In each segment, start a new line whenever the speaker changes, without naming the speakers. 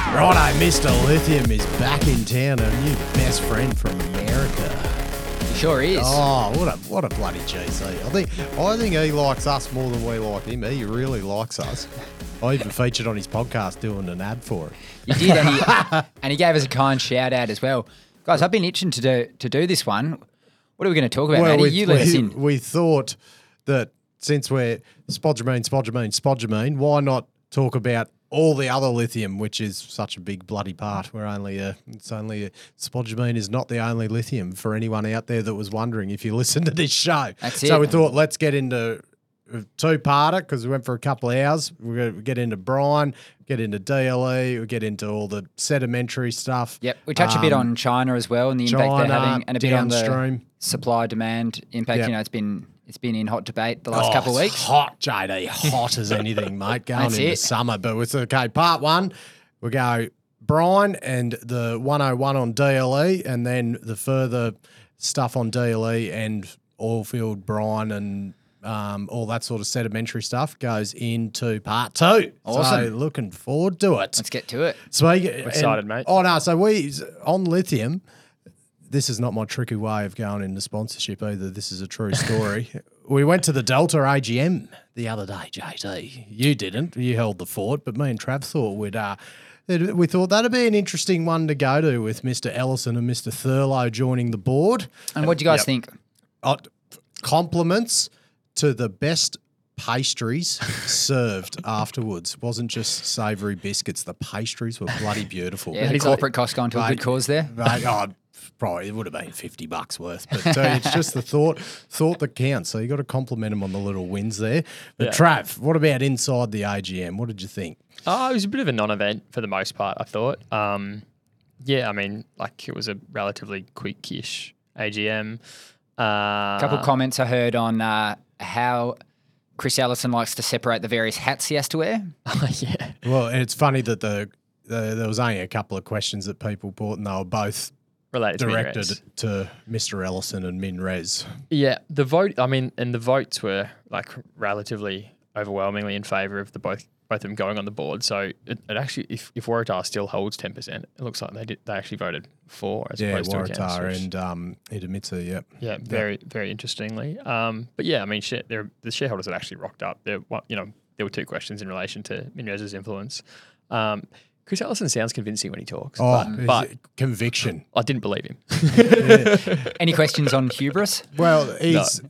Righto, Mr. Lithium is back in town, a new best friend from America.
He sure is.
Oh, what a bloody GC. I think he likes us more than we like him. He really likes us. I even featured on his podcast doing an ad for it.
You did, and he gave us a kind shout out as well. Guys, I've been itching to do this one. What are we going to talk about, Matty? You let us in.
We thought that since we're spodumene, why not talk about all the other lithium, which is such a big bloody part. Spodumene is not the only lithium for anyone out there that was wondering if you listen to this show.
That's it.
So we thought, let's get into a two-parter because we went for a couple of hours. We're going to get into brine, get into DLE, we get into all the sedimentary stuff.
Yep, we touch a bit on China as well and the impact they're having, and a bit
downstream.
on the supply-demand impact.
Yep.
You know, it's been in hot debate the last couple of weeks.
Hot, JD, hot as anything, mate. Going
That's
into
it.
summer, but it's okay. Part one, we go brine and the 101 on DLE, and then the further stuff on DLE and oil field brine and all that sort of sedimentary stuff goes into part two.
Awesome.
So looking forward to it.
Let's get to it.
Excited, mate.
Oh no, so we on lithium. This is not my tricky way of going into sponsorship either. This is a true story. We went to the Delta AGM the other day, JT. You didn't. You held the fort, but me and Trav thought we thought that'd be an interesting one to go to with Mr. Ellison and Mr. Thurlow joining the board.
And what do you guys think?
Compliments to the best pastries served afterwards. It wasn't just savoury biscuits. The pastries were bloody beautiful.
Yeah, the corporate cost going to a good cause there.
Probably it would have been $50 worth, but it's just the thought that counts. So you got to compliment them on the little wins there. But
Yeah.
Trav, what about inside the AGM? What did you think?
It was a bit of a non-event for the most part, I thought. Yeah, I mean, like it was a relatively quick-ish AGM.
A couple of comments I heard on how Chris Ellison likes to separate the various hats he has to wear.
Yeah.
Well, and it's funny that there was only a couple of questions that people brought, and they were both
Related
directed
to
to Mr. Ellison and Minrez.
Yeah, the votes were like relatively overwhelmingly in favour of both of them going on the board. So it actually, if Waratah still holds 10%, it looks like they actually voted for as opposed to against.
Waratah and Idemitsu, yep.
Yeah, very very interestingly. But yeah, I mean, the shareholders had actually rocked up. There were two questions in relation to Minrez's influence. Chris Ellison sounds convincing when he talks, but
conviction.
I didn't believe him.
Any questions on hubris?
Well, he's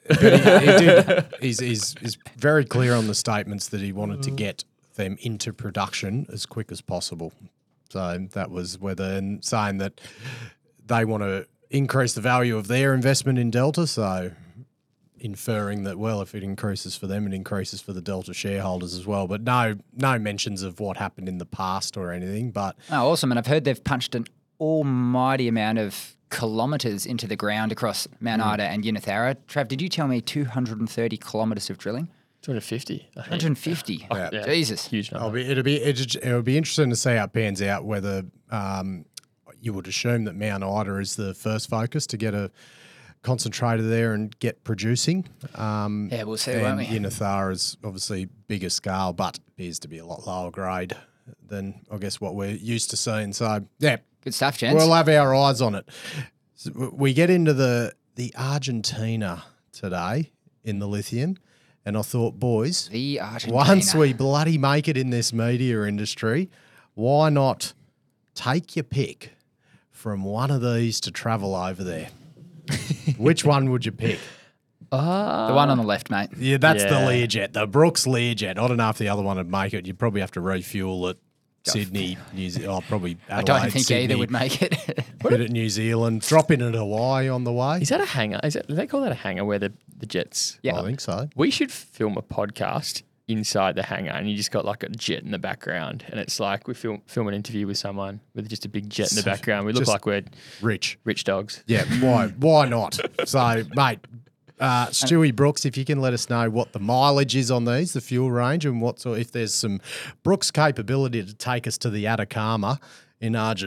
very clear on the statements that he wanted to get them into production as quick as possible. So that was and saying that they want to increase the value of their investment in Delta. So inferring that, well, if it increases for them, it increases for the Delta shareholders as well. But no mentions of what happened in the past or anything. But
Oh, awesome. And I've heard they've punched an almighty amount of kilometres into the ground across Mount Ida and Unithara. Trav, did you tell me 230 kilometres of drilling?
250. I think.
150.
Yeah.
Jesus.
Huge number.
it'll be interesting to see how it pans out, whether you would assume that Mount Ida is the first focus to get a concentrator there and get producing.
Yeah, we'll see, won't we?
Unithara is obviously bigger scale, but appears to be a lot lower grade than, I guess, what we're used to seeing. So, yeah.
Good stuff, gents.
We'll have our eyes on it. So we get into the Argentina today in the lithium, and I thought, boys,
The Argentina.
once we bloody make it in this media industry, why not take your pick from one of these to travel over there? Which one would you pick?
The one on the left, mate.
Yeah, that's the
Yeah.
Learjet, the Brooks Learjet. I don't know if the other one would make it. You'd probably have to refuel at Sydney, New Zealand, probably Adelaide,
I don't think
Sydney,
either would make it.
bit at New Zealand, drop in at Hawaii on the way.
Is that a hangar? Do they call that a hangar where the jets?
Yeah.
I think so.
We should film a podcast inside the hangar, and you just got like a jet in the background, and it's like we film an interview with someone with just a big jet in the background. We look
Just
like we're
Rich.
dogs.
Yeah, why not? So, mate, Stewie Brooks, if you can let us know what the mileage is on these, the fuel range, and if there's some Brooks capability to take us to the Atacama in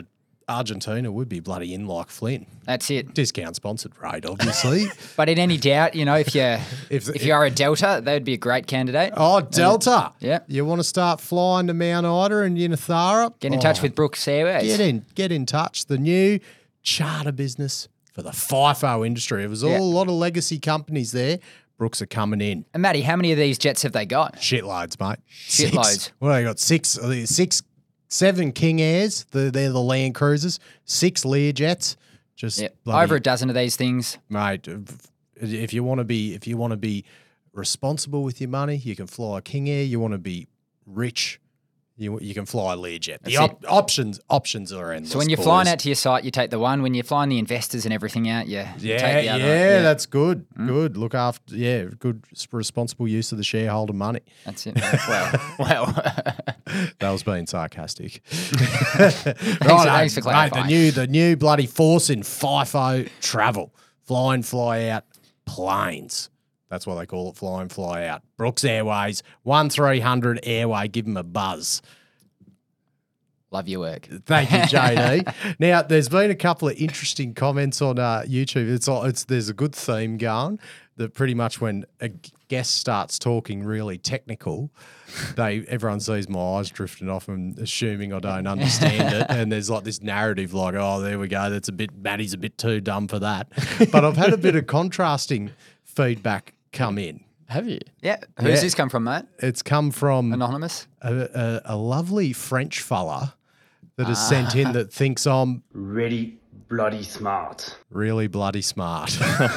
Argentina would be bloody in like Flynn.
That's it.
Discount sponsored rate, obviously.
But in any doubt, if you are a Delta, they would be a great candidate.
Oh, Delta.
Yeah.
You want to start flying to Mount Ida and Unathara?
Get in touch with Brooks Airways.
Get in touch. The new charter business for the FIFO industry. It was
Yeah.
a lot of legacy companies there. Brooks are coming in.
And Matty, how many of these jets have they got?
Shitloads, mate.
Shitloads.
6. What have they got? 6, 7 King Airs. They're the Land Cruisers. 6 Learjets. Just
Yeah.
bloody-
Over a dozen of these things.
mate. If you want to be responsible with your money, you can fly a King Air. You want to be rich, you can fly a Learjet. The options are endless.
So when you're
boys.
flying out to your site, you take the one. When you're flying the investors and everything out, you take the other.
That's good. Good. Look after. Yeah, good responsible use of the shareholder money.
That's it. Well.
That was being sarcastic.
Thanks for clarifying.
Mate, the new bloody force in FIFO travel. Fly in, fly out planes. That's why they call it fly in, fly out. Brooks Airways, 1300 Airway. Give them a buzz.
Love your work.
Thank you, JD. Now, there's been a couple of interesting comments on YouTube. There's a good theme going that pretty much when a guest starts talking really technical, everyone sees my eyes drifting off and assuming I don't understand it. And there's like this narrative like, oh, there we go. Matty's a bit too dumb for that. But I've had a bit of contrasting feedback come in.
Have you?
Yeah. Who's this come from, mate?
It's come from
Anonymous?
a lovely French fella that has sent in that thinks I'm
Really bloody smart.
really bloody smart.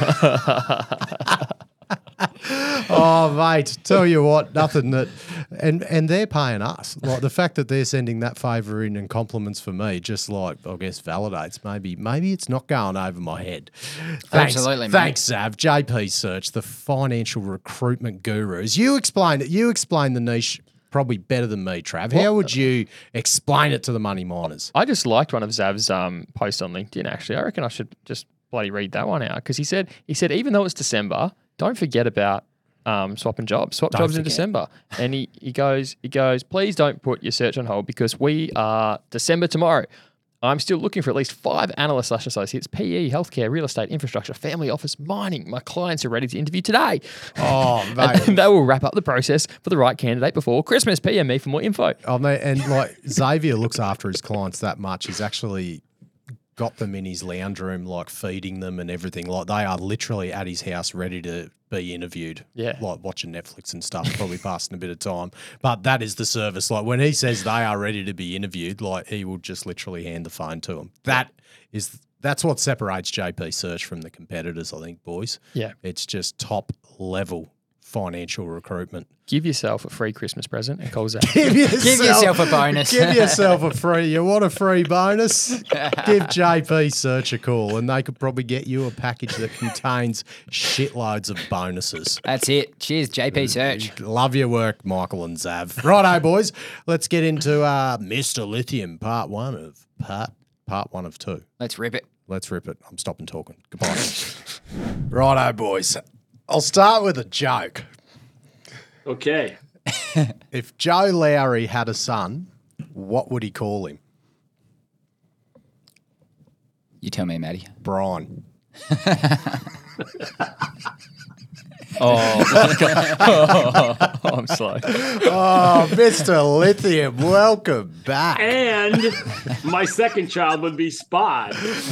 Oh, mate, tell you what, nothing that, and they're paying us. Like the fact that they're sending that favour in and compliments for me, just like I guess validates maybe it's not going over my head. Thanks,
Absolutely, mate.
Thanks, Sav. JP Search, the financial recruitment gurus. You explain it. You explain the niche probably better than me, Trav. How would you explain it to the money miners?
I just liked one of Zav's posts on LinkedIn, actually. I reckon I should just bloody read that one out because he said even though it's December, don't forget about swapping jobs. Swap jobs in December. And he goes, please don't put your search on hold because we are December tomorrow. I'm still looking for at least 5 analysts/associates, PE, healthcare, real estate, infrastructure, family office, mining. My clients are ready to interview today.
Oh, mate.
And they will wrap up the process for the right candidate before Christmas. PM me for more info.
Oh, mate, and like Xavier looks after his clients that much. He's actually got them in his lounge room, like feeding them and everything. Like they are literally at his house ready to be interviewed.
Yeah.
Like watching Netflix and stuff, probably passing a bit of time. But that is the service. Like when he says they are ready to be interviewed, like he will just literally hand the phone to them. That's what separates JP Search from the competitors, I think, boys.
Yeah.
It's just top level financial recruitment.
Give yourself a free Christmas present and call Zav.
Give yourself a bonus.
Give yourself a free. You want a free bonus? Give JP Search a call, and they could probably get you a package that contains shitloads of bonuses.
That's it. Cheers, JP Search.
Love your work, Michael and Zav. Righto, boys. Let's get into Mr. Lithium, part one of 2.
Let's rip it.
Let's rip it. I'm stopping talking. Goodbye. Righto, boys. I'll start with a joke.
Okay.
If Joe Lowry had a son, what would he call him?
You tell me, Matty.
Brian.
I'm slow.
Oh, Mr. Lithium, welcome back.
And my second child would be Spot.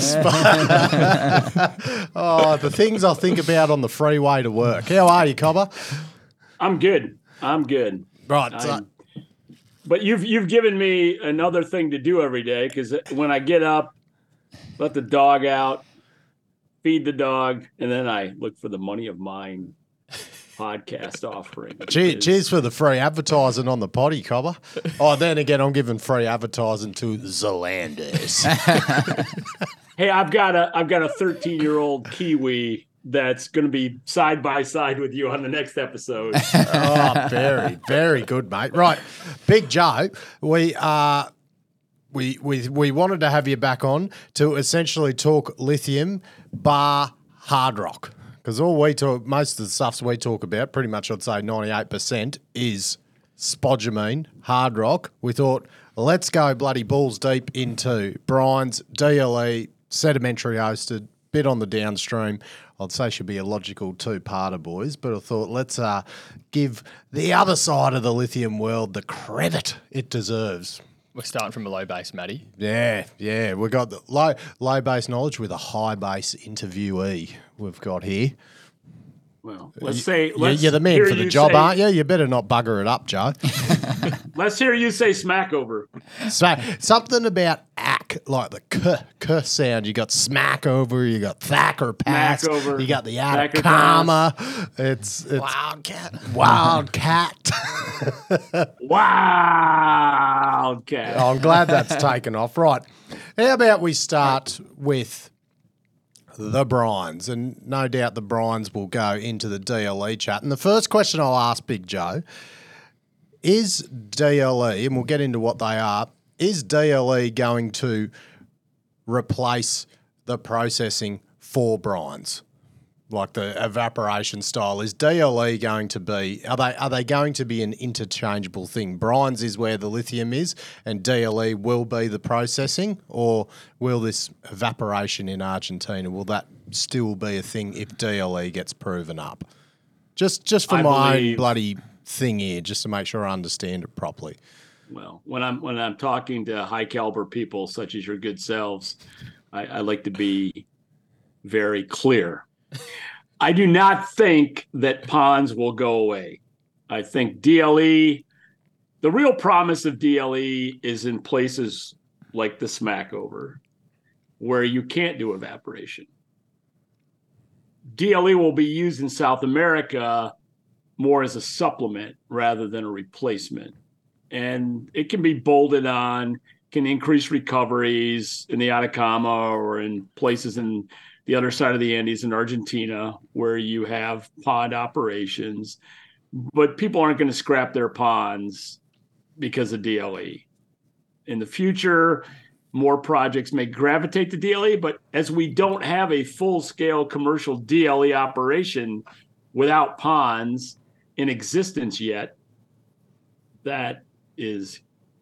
Oh, the things I think about on the freeway to work. How are you, Cobber?
I'm good.
Right.
But you've given me another thing to do every day because when I get up, let the dog out, feed the dog, and then I look for the Money of Mine podcast offering.
Cheers for the free advertising on the potty, Cobber. Oh, then again, I'm giving free advertising to Zolanders.
Hey, I've got a 13-year-old Kiwi that's going to be side by side with you on the next episode.
Oh, very, very good, mate. Right, Big Joe, we wanted to have you back on to essentially talk lithium bar hard rock. Because most of the stuffs we talk about, pretty much I'd say 98% is spodumene, hard rock. We thought let's go bloody balls deep into brines, DLE, sedimentary hosted, bit on the downstream. I'd say should be a logical two-parter, boys, but I thought let's give the other side of the lithium world the credit it deserves.
We're starting from a low base, Matty.
Yeah. We've got the low base knowledge with a high base interviewee we've got here.
Well, you're
the man for the job, aren't you? You better not bugger it up, Joe.
Let's hear you say smack over.
So something about ack, like the k sound. You got smack over, you got thack or pass,
Smack over,
you got the
thack or
Atacama. It's wildcat.
Wildcat.
I'm glad that's taken off. Right. How about we start with the brines? And no doubt the brines will go into the DLE chat. And the first question I'll ask Big Joe is DLE, and we'll get into what they are, is DLE going to replace the processing for brines? Like the evaporation style, is DLE going to be? Are they going to be an interchangeable thing? Brines is where the lithium is, and DLE will be the processing, or will this evaporation in Argentina, will that still be a thing if DLE gets proven up? Just for my own bloody thing here, just to make sure I understand it properly.
Well, when I'm talking to high caliber people such as your good selves, I like to be very clear. I do not think that ponds will go away. I think DLE, the real promise of DLE is in places like the Smackover, where you can't do evaporation. DLE will be used in South America more as a supplement rather than a replacement. And it can be bolted on, can increase recoveries in the Atacama or in places in the other side of the Andes in Argentina where you have pond operations. But people aren't going to scrap their ponds because of DLE. In the future, more projects may gravitate to DLE, but as we don't have a full-scale commercial DLE operation without ponds in existence yet, that is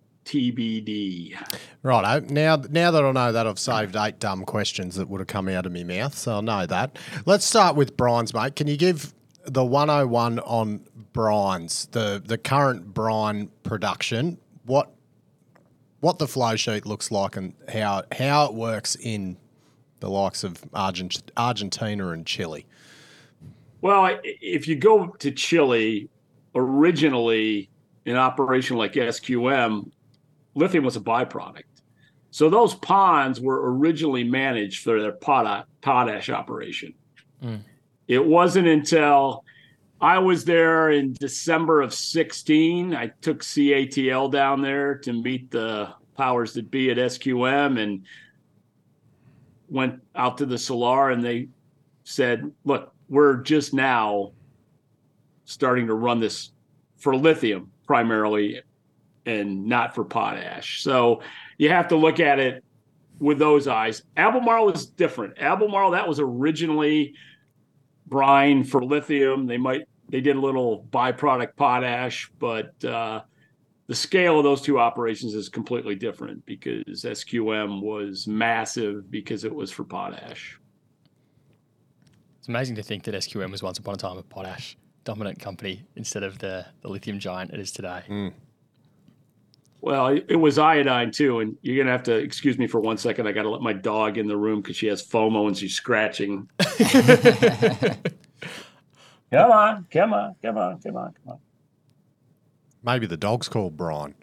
TBD.
Right. Now that I know that, I've saved 8 dumb questions that would have come out of my mouth, so I know that. Let's start with brines, mate. Can you give the 101 on brines, the current brine production, what the flow sheet looks like and how it works in the likes of Argentina and Chile?
Well, if you go to Chile, originally an operation like SQM, lithium was a byproduct. So those ponds were originally managed for their potash operation. It wasn't until I was there in December of 16, I took CATL down there to meet the powers that be at SQM and went out to the Salar, and they said, look, we're just now starting to run this for lithium primarily and not for potash. So you have to look at it with those eyes. Albemarle is different. Albemarle, that was originally brine for lithium. They did a little byproduct potash, but the scale of those two operations is completely different because SQM was massive because it was for potash.
It's amazing to think that SQM was once upon a time a potash dominant company instead of the lithium giant it is today.
Well, it was iodine too, and you're going to have to excuse me for 1 second. I got to let my dog in the room because she has FOMO and she's scratching. Come on.
Maybe the dog's called Brian.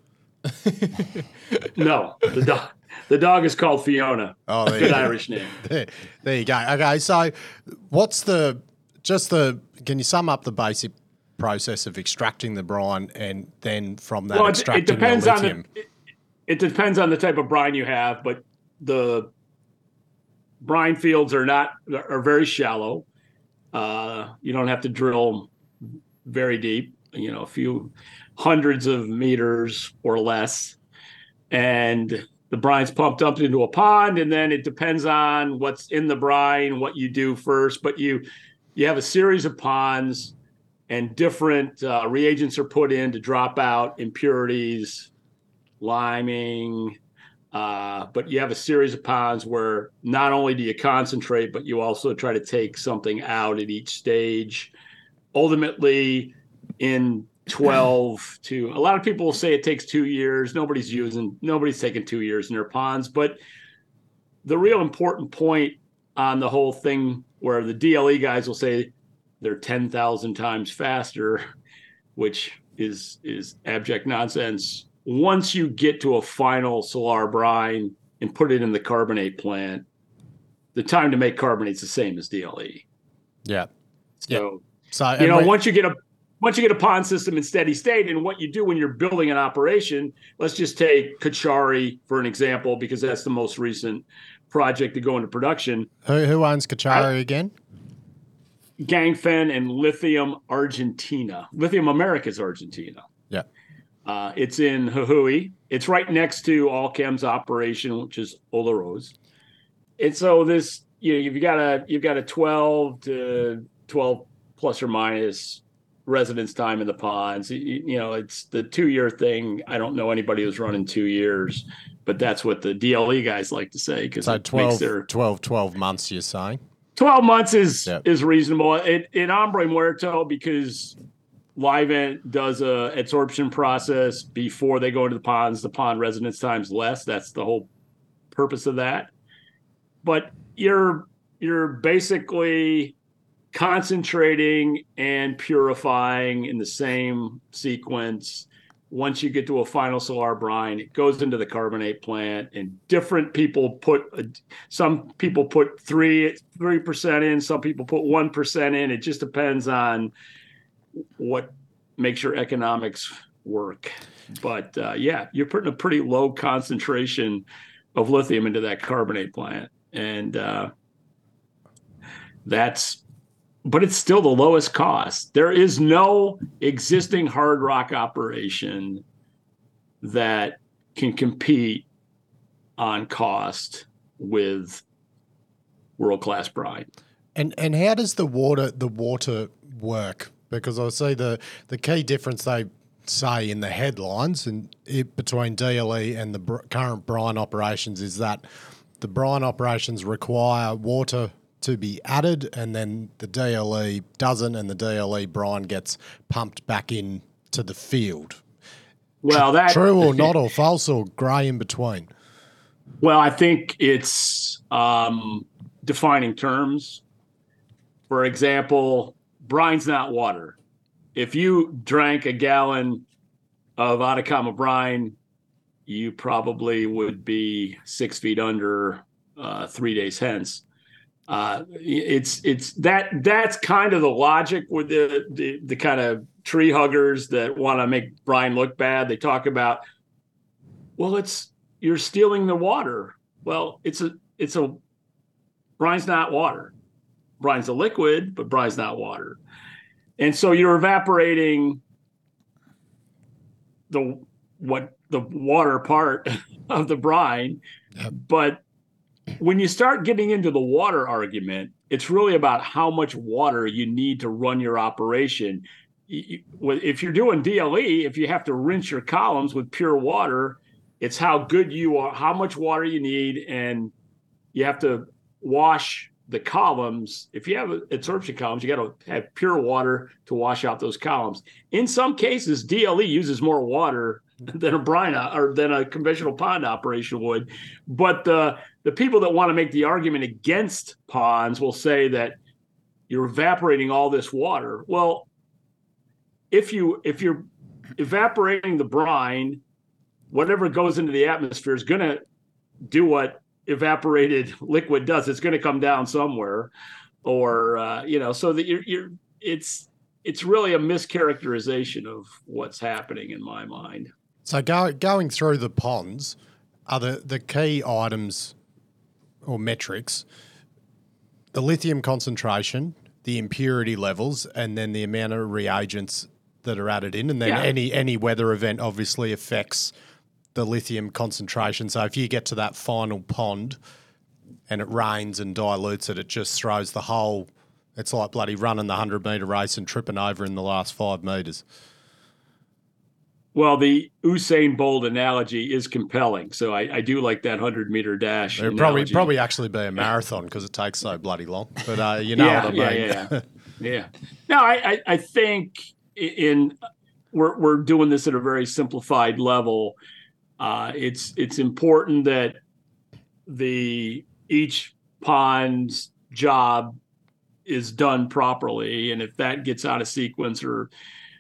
No, the dog is called Fiona.
Oh, there
good Irish name.
There you go. Okay, so what's can you sum up the basic process of extracting the brine and then from that extracting the lithium?
It depends on the type of brine you have, but the brine fields are very shallow. You don't have to drill very deep, a few hundreds of meters or less. And the brine's pumped up into a pond, and then it depends on what's in the brine, what you do first. But you have a series of ponds, and different reagents are put in to drop out impurities liming, but you have a series of ponds where not only do you concentrate, but you also try to take something out at each stage. Ultimately, in 12 to, a lot of people will say it takes 2 years. Nobody's taking 2 years in their ponds. But the real important point on the whole thing, where the DLE guys will say they're 10,000 times faster, which is abject nonsense. Once you get to a final salar brine and put it in the carbonate plant, the time to make carbonate's the same as DLE.
Yeah.
So,
So
once you get a pond system in steady state, and what you do when you're building an operation, let's just take Cauchari for an example, because that's the most recent project to go into production.
Who owns Cauchari again?
Ganfeng and Lithium Argentina. Lithium Americas Argentina.
Yeah.
It's in Jujuy. It's right next to Allchem's operation, which is Olaroz. And so this, you've got a 12 plus or minus residence time in the ponds. It's the 2-year thing. I don't know anybody who's running 2 years, but that's what the DLE guys like to say.
So 12 months, you're saying?
12 months is reasonable. In Hombre Muerto, because Livent does a adsorption process before they go into the ponds, the pond residence time's less. That's the whole purpose of that. But you're basically concentrating and purifying in the same sequence. Once you get to a final salar brine, it goes into the carbonate plant, and different people some people put 3% in, some people put 1% in. It just depends on what makes your economics work. But you're putting a pretty low concentration of lithium into that carbonate plant. And but it's still the lowest cost. There is no existing hard rock operation that can compete on cost with world-class brine. And
how does the water work? Because I see the key difference they say in the headlines between DLE and the current brine operations is that the brine operations require water to be added, and then the DLE doesn't, and the DLE brine gets pumped back into the field.
Well, that
true or not, or false, or grey in between?
Well, I think it's defining terms. For example, brine's not water. If you drank a gallon of Atacama brine, you probably would be 6 feet under 3 days hence. That's kind of the logic with the kind of tree huggers that want to make brine look bad. They talk about, well, you're stealing the water. Well, brine's not water. Brine's a liquid, but brine's not water. And so you're evaporating the water part of the brine. Yep. But when you start getting into the water argument, it's really about how much water you need to run your operation. If you're doing DLE, if you have to rinse your columns with pure water, it's how good you are, how much water you need, and you have to wash the columns. If you have adsorption columns, you got to have pure water to wash out those columns. In some cases, DLE uses more water than a brine or than a conventional pond operation would. But the people that want to make the argument against ponds will say that you're evaporating all this water. Well, if you're evaporating the brine, whatever goes into the atmosphere is going to do what evaporated liquid does. It's going to come down somewhere, or so that it's really a mischaracterization of what's happening in my mind.
So going through the ponds, are the key items or metrics the lithium concentration, the impurity levels, and then the amount of reagents that are added in, and then any weather event obviously affects the lithium concentration. So if you get to that final pond and it rains and dilutes it, it just throws the whole. It's like bloody running the 100-metre race and tripping over in the last 5 metres.
Well, the Usain Bolt analogy is compelling, so I do like that 100-meter dash.
It'd
analogy.
probably actually be a marathon because it takes so bloody long. But you know what I mean.
Yeah. No, I think we're doing this at a very simplified level. It's important that each pond's job is done properly, and if that gets out of sequence or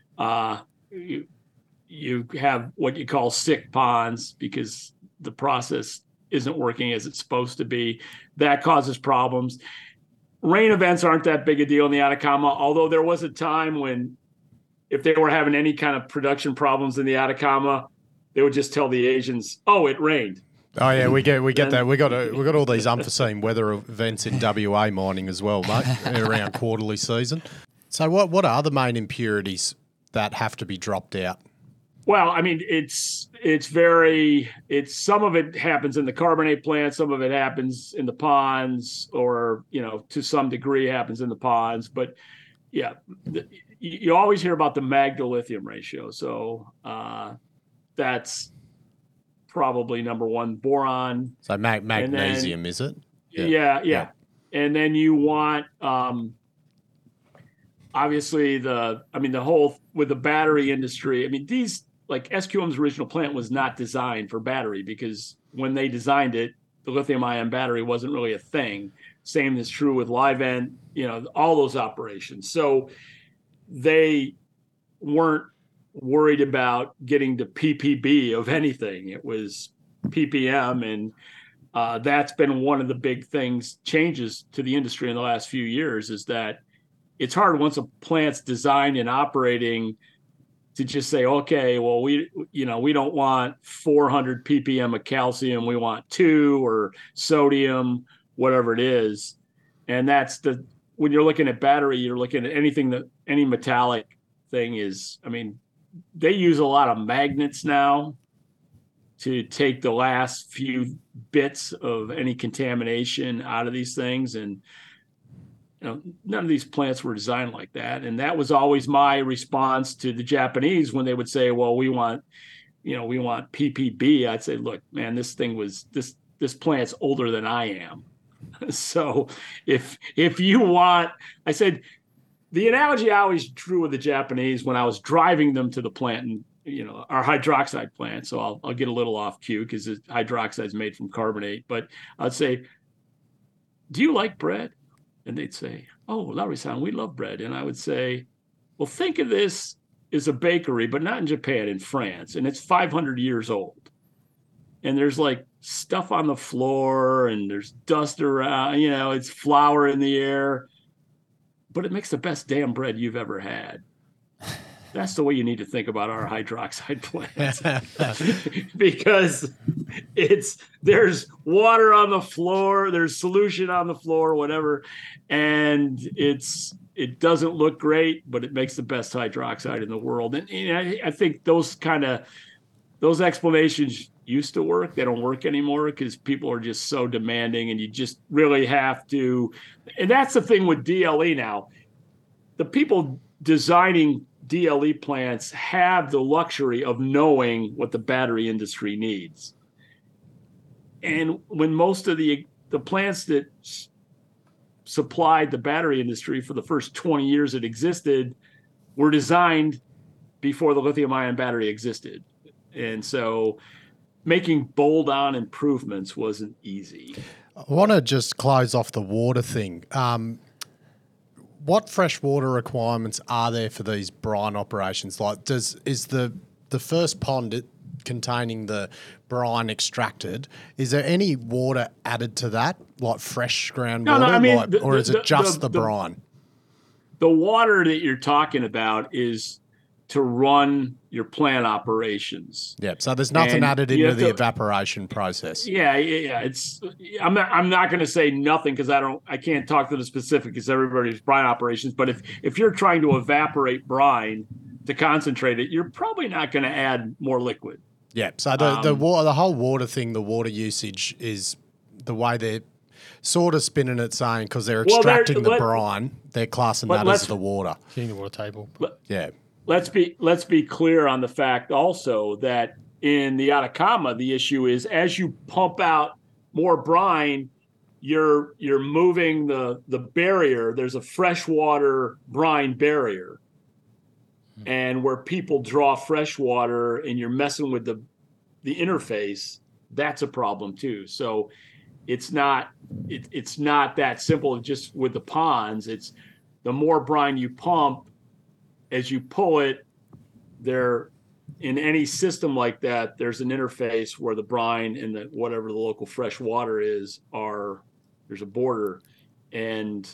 you have what you call sick ponds because the process isn't working as it's supposed to be, that causes problems. Rain events aren't that big a deal in the Atacama, although there was a time when if they were having any kind of production problems in the Atacama, they would just tell the Asians, "Oh, it rained."
Oh yeah, we get that. We got all these unforeseen weather events in WA mining as well, mate, around quarterly season. So what are the main impurities that have to be dropped out?
Well, I mean, it's some of it happens in the carbonate plant, some of it happens in the ponds, or to some degree happens in the ponds. But yeah, you always hear about the mag-to-lithium ratio, so that's probably number one. Boron.
So magnesium, is it?
Yeah. And then you want obviously the whole with the battery industry. I mean, these, like SQM's original plant was not designed for battery because when they designed it, the lithium ion battery wasn't really a thing. Same is true with Livent, all those operations. So they weren't worried about getting to PPB of anything. It was PPM, and that's been one of the big changes to the industry in the last few years, is that it's hard once a plant's designed and operating to just say, okay, well, we don't want 400 ppm of calcium, we want 2, or sodium, whatever it is. And that's when you're looking at battery, you're looking at any metallic thing is, they use a lot of magnets now to take the last few bits of any contamination out of these things. And none of these plants were designed like that. And that was always my response to the Japanese when they would say, well, we want PPB. I'd say, look, man, this plant's older than I am. So if you want, I said, the analogy I always drew with the Japanese when I was driving them to the plant, and our hydroxide plant. So I'll get a little off cue because hydroxide is made from carbonate. But I'd say, do you like bread? And they'd say, oh, Lowry-san, we love bread. And I would say, well, think of this as a bakery, but not in Japan, in France. And it's 500 years old. And there's like stuff on the floor and there's dust around, it's flour in the air. But it makes the best damn bread you've ever had. That's the way you need to think about our hydroxide plants. Because there's water on the floor, there's solution on the floor, whatever, and it doesn't look great, but it makes the best hydroxide in the world. And I think those explanations used to work. They don't work anymore because people are just so demanding, and you just really have to. And that's the thing with DLE now. The people designing DLE plants have the luxury of knowing what the battery industry needs. And when most of the plants that supplied the battery industry for the first 20 years it existed were designed before the lithium-ion battery existed. And so making bolt-on improvements wasn't easy.
I want to just close off the water thing. What freshwater requirements are there for these brine operations? Like, is the first pond containing the brine extracted, is there any water added to that, like fresh groundwater, or is it just the brine?
The water that you're talking about is to run your plant operations.
Yeah, so there's nothing added into the evaporation process.
Yeah. I'm not going to say nothing because I can't talk to the specific because everybody's brine operations. But if you're trying to evaporate brine to concentrate it, you're probably not going to add more liquid.
Yeah. So the whole water thing, the water usage is the way they're sort of spinning it, saying because they're extracting the brine, they're classing that as the water.
Hitting the water table.
Yeah.
let's be clear on the fact also that in the Atacama, the issue is as you pump out more brine, you're moving the barrier. There's a freshwater brine barrier. And where people draw fresh water and you're messing with the interface, that's a problem too. So it's not that simple just with the ponds. It's the more brine you pump, as you pull it, there in any system like that, there's an interface where the brine and the whatever the local fresh water is there's a border, and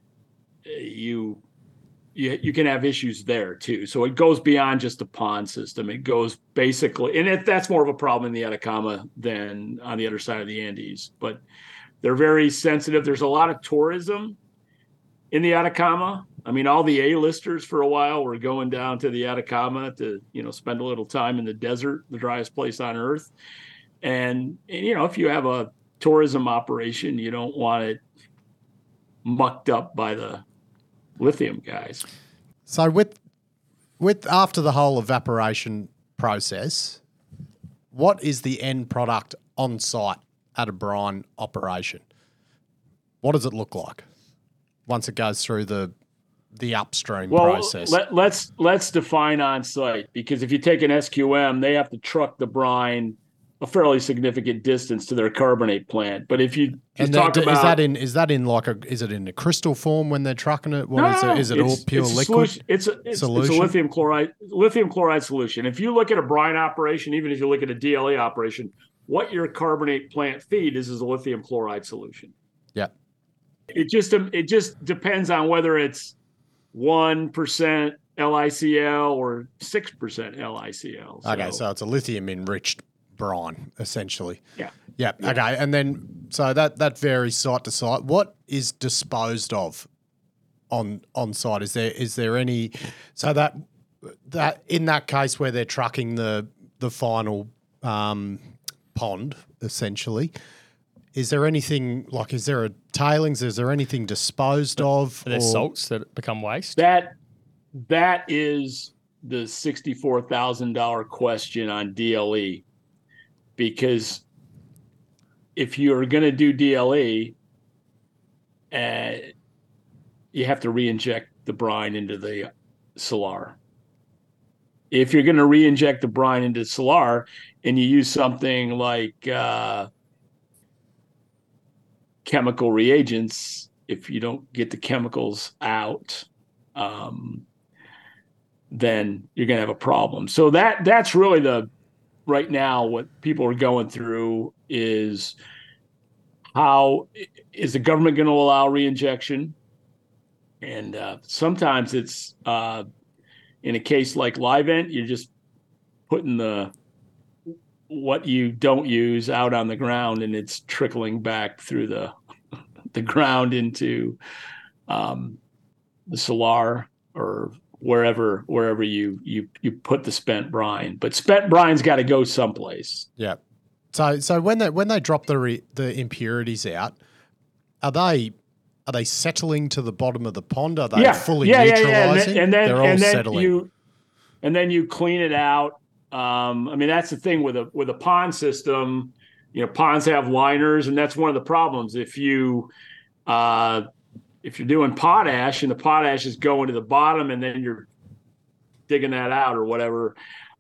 you can have issues there too. So it goes beyond just the pond system. It goes basically, and that's more of a problem in the Atacama than on the other side of the Andes. But they're very sensitive. There's a lot of tourism in the Atacama. I mean, all the A-listers for a while were going down to the Atacama to, spend a little time in the desert, the driest place on earth. And if you have a tourism operation, you don't want it mucked up by the lithium guys.
So with after the whole evaporation process, what is the end product on site at a brine operation? What does it look like once it goes through the upstream process?
Let's define on site, because if you take an SQM, they have to truck the brine a fairly significant distance to their carbonate plant. But if you talk about,
is that in a crystal form when they're trucking it? Is it all pure liquid?
It's a lithium chloride solution. If you look at a brine operation, even if you look at a DLE operation, what your carbonate plant feed is a lithium chloride solution.
Yeah.
It just depends on whether it's 1% LICL or 6% LICL.
Okay, so it's a lithium enriched brine, essentially.
Yeah.
Okay, and then so that varies site to site. What is disposed of on site? Is there any so that in that case where they're trucking the final pond essentially? Is there anything is there a tailings? Is there anything disposed of?
Are there salts that become waste?
That is the $64,000 question on DLE, because if you're going to do DLE, you have to re-inject the brine into the salar. If you're going to re-inject the brine into the salar and you use something like chemical reagents, if you don't get the chemicals out, then you're going to have a problem. So that's really right now what people are going through is how is the government going to allow re-injection? And sometimes it's in a case like Livent, you're just putting what you don't use out on the ground, and it's trickling back through the ground into the salar or wherever you put the spent brine. But spent brine's got to go someplace.
Yeah. So when they drop the impurities out, are they settling to the bottom of the pond? Are they fully neutralizing?
And then,
they're all settling.
And then you clean it out. I mean, that's the thing with a pond system. Ponds have liners, and that's one of the problems. If you're doing potash and the potash is going to the bottom, and then you're digging that out or whatever,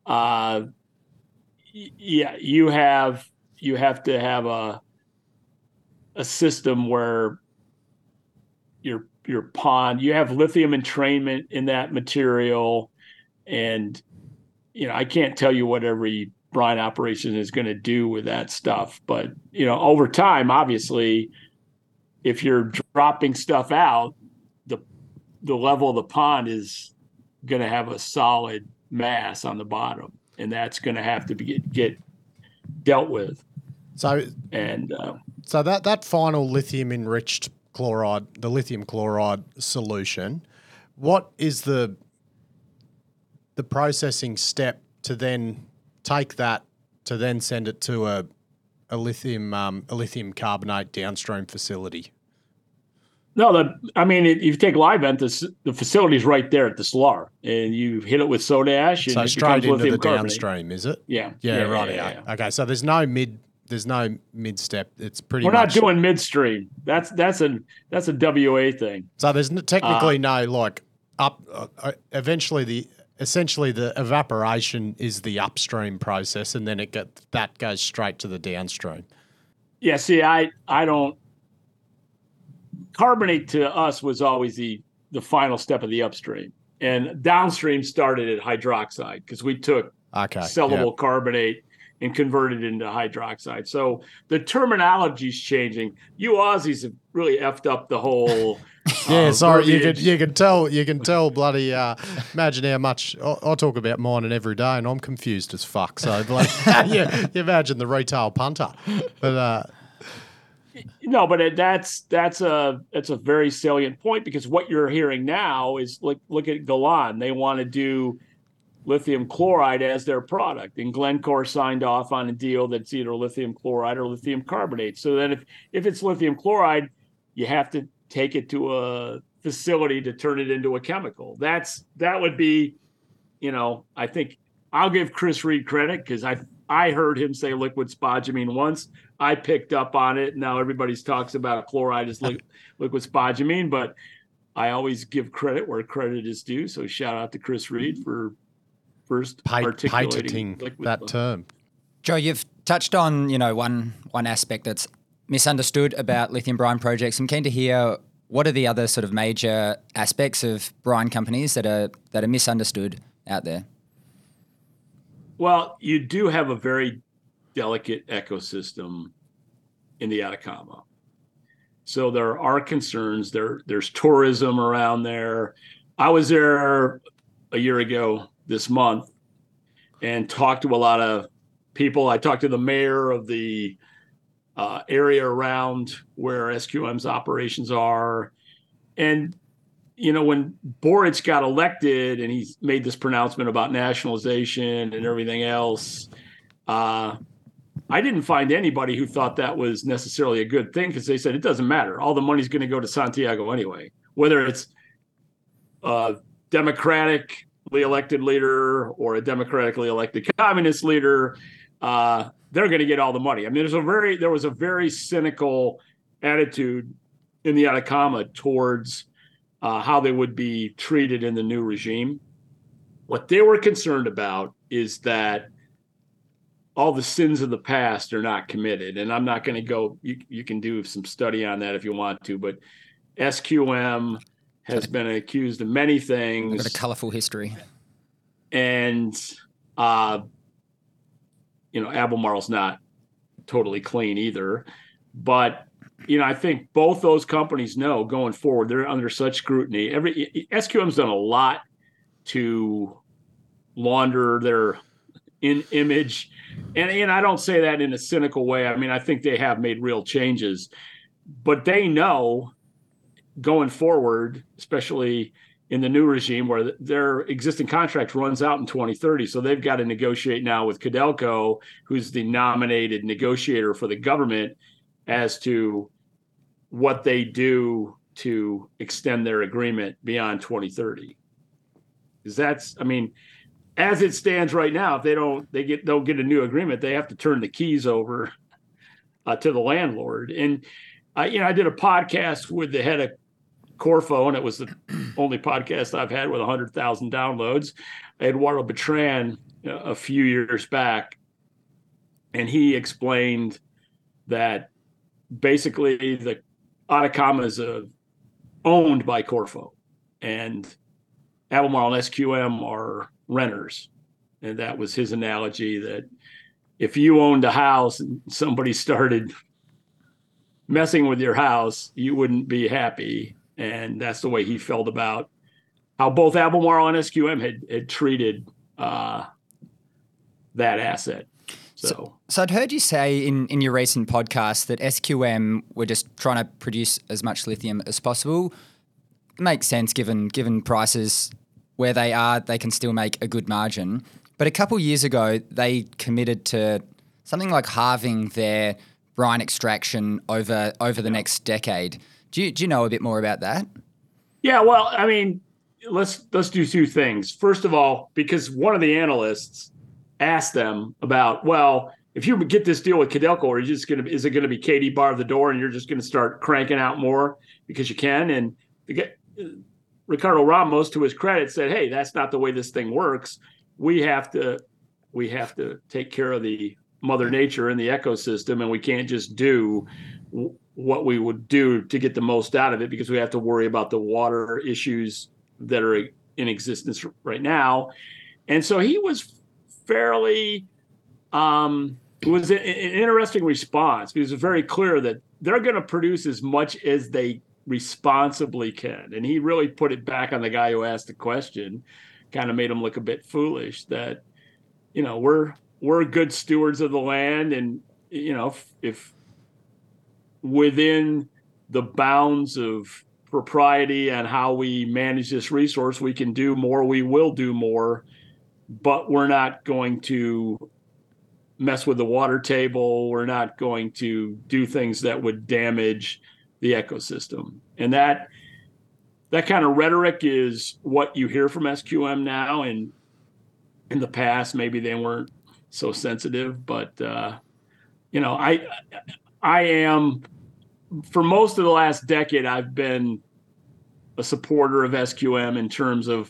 you have to have a system where your pond, you have lithium entrainment in that material, and I can't tell you what every brine operation is going to do with that stuff, but over time, obviously, if you're dropping stuff out, the level of the pond is going to have a solid mass on the bottom, and that's going to have to get dealt with.
So that final lithium enriched chloride, the lithium chloride solution, what is the processing step to then take that to then send it to a lithium carbonate downstream facility?
No, if you take Livent, the facility's right there at the Salar, and you hit it with soda ash, and
So
it
straight
becomes
into the
lithium carbonate.
downstream, is it?
Yeah.
Yeah,
Yeah,
right.
yeah, yeah.
Okay, so there's no mid step. It's pretty
We're
much.
not doing midstream. That's a WA thing.
So there's technically no like up. Essentially the evaporation is the upstream process, and then that goes straight to the downstream.
Yeah. See, I don't. Carbonate to us was always the final step of the upstream, and downstream started at hydroxide because we took sellable carbonate and converted it into hydroxide. So the terminology's changing. You Aussies have really effed up the whole.
Sorry, you can tell. Bloody imagine how much I talk about mining every day, and I'm confused as fuck. So like, you imagine the retail punter, but.
No, but that's a very salient point, because what you're hearing now is look at Galan. They want to do lithium chloride as their product, and Glencore signed off on a deal that's either lithium chloride or lithium carbonate. So then if it's lithium chloride, you have to take it to a facility to turn it into a chemical. That would be, I think I'll give Chris Reed credit, because I heard him say liquid spodumene once. I picked up on it. Now everybody talks about chloride as liquid spodumene, but I always give credit where credit is due. So shout out to Chris Reed for first articulating
that term.
Joe, you've touched on one aspect that's misunderstood about lithium brine projects. I'm keen to hear, what are the other sort of major aspects of brine companies that are misunderstood out there?
Well, you do have a very delicate ecosystem in the Atacama. So there are concerns. There's tourism around there. I was there a year ago this month and talked to a lot of people. I talked to the mayor of the area around where SQM's operations are. And when Boric got elected and he made this pronouncement about nationalization and everything else, I didn't find anybody who thought that was necessarily a good thing, because they said it doesn't matter. All the money's going to go to Santiago anyway, whether it's a democratically elected leader or a democratically elected communist leader. They're going to get all the money. I mean, there was a very cynical attitude in the Atacama towards how they would be treated in the new regime. What they were concerned about is that all the sins of the past are not committed. And I'm not going to go, you can do some study on that if you want to, but SQM has been accused of many things.
They've got a colorful history.
And, Albemarle's not totally clean either. But, I think both those companies know going forward, they're under such scrutiny. SQM's done a lot to launder their image. And I don't say that in a cynical way. I mean, I think they have made real changes, but they know going forward, especially in the new regime where their existing contract runs out in 2030. So they've got to negotiate now with Codelco, who's the nominated negotiator for the government, as to what they do to extend their agreement beyond 2030. Because as it stands right now, if they don't get a new agreement, they have to turn the keys over to the landlord. And I did a podcast with the head of Corfo, and it was the only podcast I've had with 100,000 downloads. Eduardo Bertrand a few years back, and he explained that basically the Atacama is owned by Corfo, and Albemarle and SQM are renters. And that was his analogy, that if you owned a house and somebody started messing with your house, you wouldn't be happy. And that's the way he felt about how both Albemarle and SQM had treated that asset. So
I'd heard you say in your recent podcast that SQM were just trying to produce as much lithium as possible. It makes sense given prices where they are, they can still make a good margin. But a couple of years ago, they committed to something like halving their brine extraction over the next decade. Do you know a bit more about that?
Yeah, well, I mean, let's do two things. First of all, because one of the analysts asked them about, well, if you get this deal with Codelco, or is it going to be Katie bar the door and you're just going to start cranking out more because you can? And Ricardo Ramos, to his credit, said, "Hey, that's not the way this thing works. We have to take care of the Mother Nature and the ecosystem, and we can't just do what we would do to get the most out of it because we have to worry about the water issues that are in existence right now." And so he was fairly, it was an interesting response. He was very clear that they're going to produce as much as they responsibly can. And he really put it back on the guy who asked the question, kind of made him look a bit foolish that, we're good stewards of the land. And, if within the bounds of propriety and how we manage this resource, we can do more, we will do more, but we're not going to mess with the water table. We're not going to do things that would damage the ecosystem. And that kind of rhetoric is what you hear from SQM now. And in the past, maybe they weren't so sensitive, but I am, for most of the last decade, I've been a supporter of SQM in terms of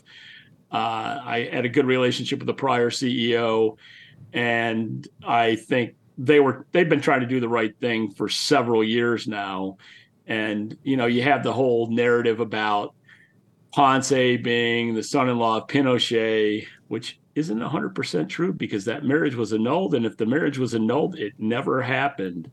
I had a good relationship with the prior CEO, and I think they've been trying to do the right thing for several years now. And you have the whole narrative about Ponce being the son-in-law of Pinochet, which isn't 100% true because that marriage was annulled, and if the marriage was annulled, it never happened.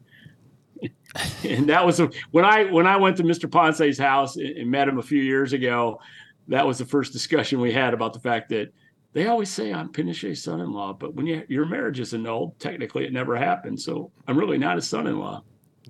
And that was when I went to Mr. Ponce's house and met him a few years ago. That was the first discussion we had about the fact that they always say I'm Pinochet's son-in-law, but when your marriage is annulled, technically it never happened. So I'm really not his son-in-law.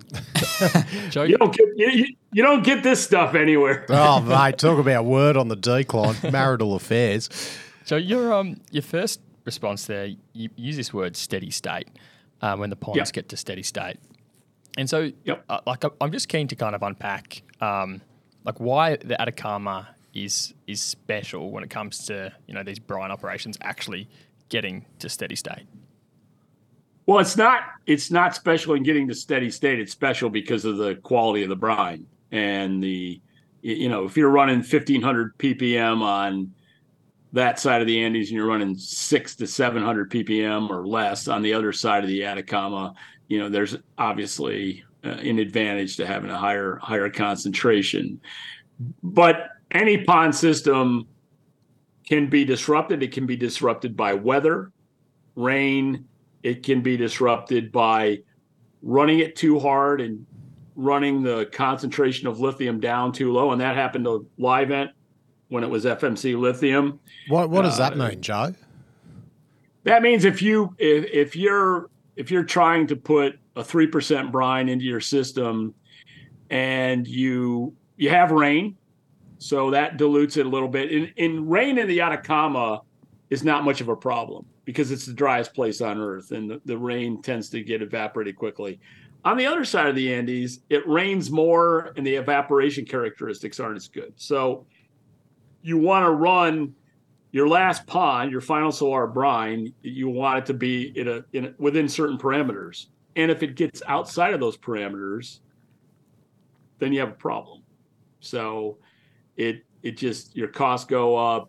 Joe,
you don't get this stuff anywhere.
Oh, mate, talk about word on the decline, marital affairs.
So your first response there, you use this word steady state when the ponds get to steady state. And so, I'm just keen to kind of unpack, why the Atacama is special when it comes to these brine operations actually getting to steady state.
Well, it's not special in getting to steady state. It's special because of the quality of the brine and if you're running 1,500 ppm on that side of the Andes and you're running 600 to 700 ppm or less on the other side of the Atacama, there's obviously an advantage to having a higher concentration. But any pond system can be disrupted. It can be disrupted by weather, rain. It can be disrupted by running it too hard and running the concentration of lithium down too low. And that happened to Livent when it was FMC Lithium.
What does that mean, Joe?
That means if you're trying to put a 3% brine into your system and you have rain, so that dilutes it a little bit. In rain in the Atacama is not much of a problem because it's the driest place on earth and the rain tends to get evaporated quickly. On the other side of the Andes, it rains more and the evaporation characteristics aren't as good. So you want to run your last pond, your final solar brine, you want it to be within certain parameters. And if it gets outside of those parameters, then you have a problem. So it just, your costs go up.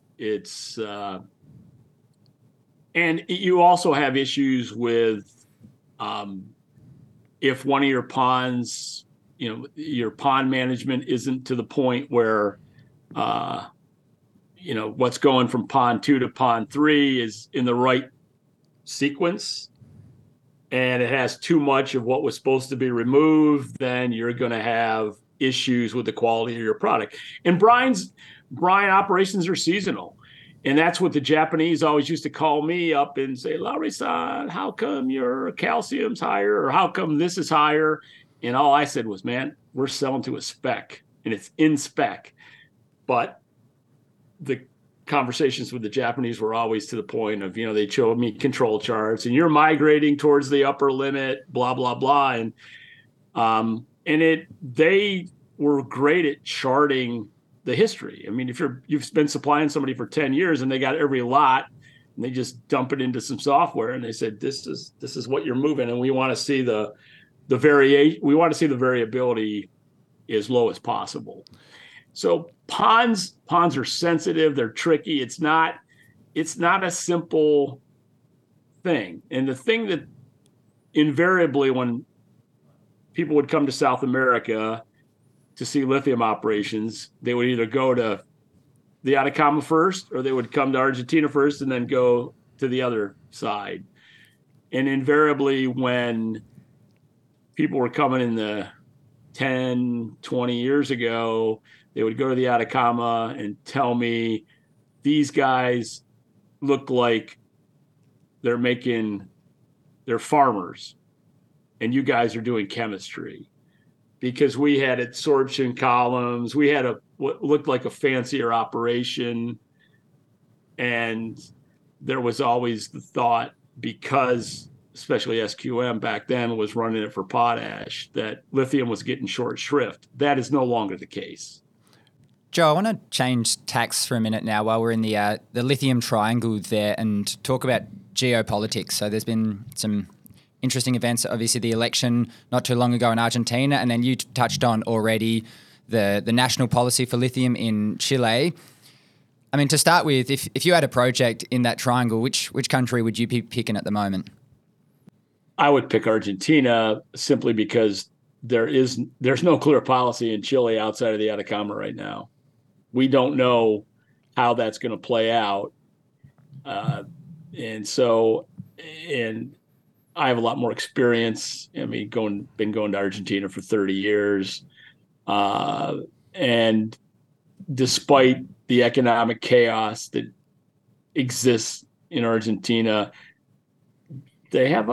And you also have issues with if one of your ponds, your pond management isn't to the point where what's going from pond 2 to pond 3 is in the right sequence and it has too much of what was supposed to be removed, then you're going to have issues with the quality of your product. And brine operations are seasonal. And that's what the Japanese always used to call me up and say, Lauri-san, how come your calcium's higher or how come this is higher? And all I said was, man, we're selling to a spec and it's in spec. But the conversations with the Japanese were always to the point of, they showed me control charts and you're migrating towards the upper limit, blah, blah, blah. And they were great at charting the history. I mean, if you've been supplying somebody for 10 years and they got every lot and they just dump it into some software and they said, this is what you're moving. And we want to see the variation. We want to see the variability as low as possible. So ponds are sensitive. They're tricky. It's not a simple thing. And the thing that invariably when people would come to South America to see lithium operations, they would either go to the Atacama first, or they would come to Argentina first and then go to the other side. And invariably when people were coming in the 10, 20 years ago, they would go to the Atacama and tell me, these guys look like they're farmers and you guys are doing chemistry, because we had adsorption columns. We had what looked like a fancier operation. And there was always the thought, because especially SQM back then was running it for potash, that lithium was getting short shrift. That is no longer the case.
Joe, I want to change tacks for a minute now while we're in the lithium triangle there and talk about geopolitics. So there's been some interesting events, obviously the election not too long ago in Argentina, and then you touched on already the national policy for lithium in Chile. I mean, to start with, if you had a project in that triangle, which country would you be picking at the moment?
I would pick Argentina simply because there's no clear policy in Chile outside of the Atacama right now. We don't know how that's going to play out. And I have a lot more experience. I mean, been going to Argentina for 30 years. And despite the economic chaos that exists in Argentina, they have